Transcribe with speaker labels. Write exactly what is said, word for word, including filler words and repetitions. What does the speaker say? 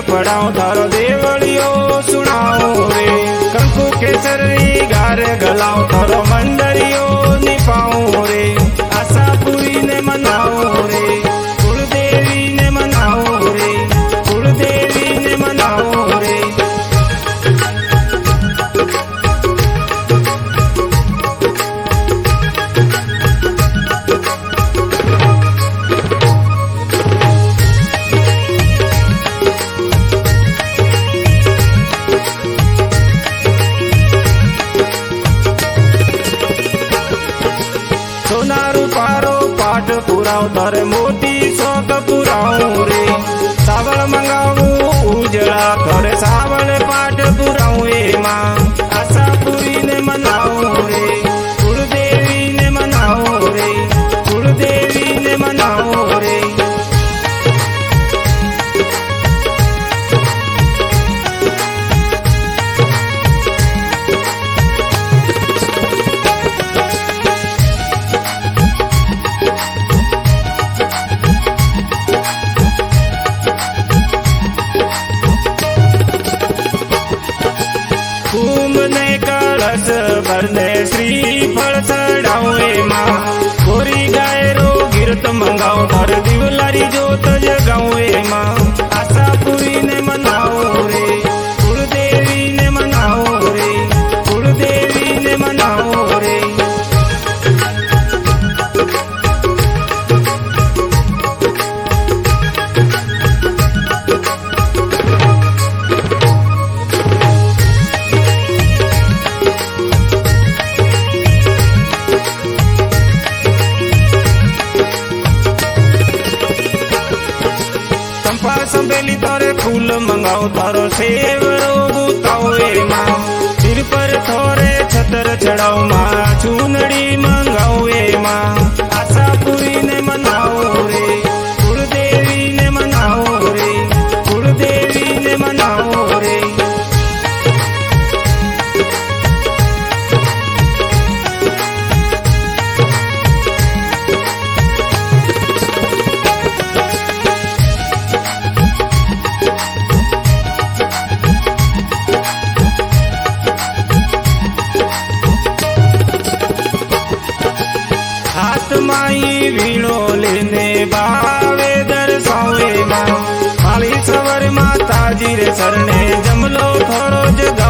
Speaker 1: पढ़ाऊं थारो देवड़ियो सुनाऊं रे। कंकु केसरी गार गलाऊं थारो मंडरियो निपाऊं रे। आशापुरी ने मनाऊं रे, कुलदेवी ने मनाऊं रे, कुलदेवी ने मनाऊं रे। सोना रूपारो पाठ पुराऊं थारे मोटी शौक पुराऊं रे। सावल मंगाऊं उजड़ा थारे सावल पाठ पुराऊं ए मां। आशापुरी ने मनाऊं रे, कुलदेवी ने मनाऊं रे, कुलदेवी ने मनाऊं रे। कुंभने कलश भरने श्रीफल चढ़ाऊं ए मां। गोरी गाय रो गिरत मंगाऊं थारे दिवलारी जोत जगाऊं ए मां। आशापुरी ने मनाऊं रे, कुलदेवी ने मनाऊं रे, कुलदेवी ने मनाऊं रे। चंपा संबेली थारे फूल मंगाओ थारो सेवरो गुताओ ए मां। सिर पर थोरे छतर चढ़ाओ मां, चूनड़ी मंगाओ ए मां। आशापुरी ने मनाओ रे, कुलदेवी ने मनाओ रे, कुलदेवी ने मनाओ रे। हाथ माई वीणो लेने बावे दर्शावे मां। माली सवर माता जी रे शरणे जमलो थोरो जगा